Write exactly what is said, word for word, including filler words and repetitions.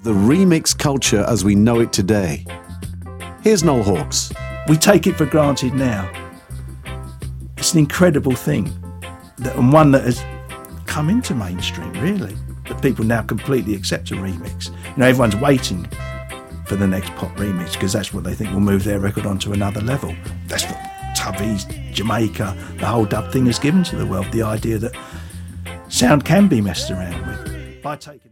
the remix culture as we know it today. Here's Noel Hawkes. We take it for granted now. It's an incredible thing, that, and one that has come into mainstream, really, that people now completely accept a remix. You know, everyone's waiting for the next pop remix because that's what they think will move their record onto another level. That's what Tubbies, Jamaica, the whole dub thing has given to the world, the idea that sound can be messed around with. By taking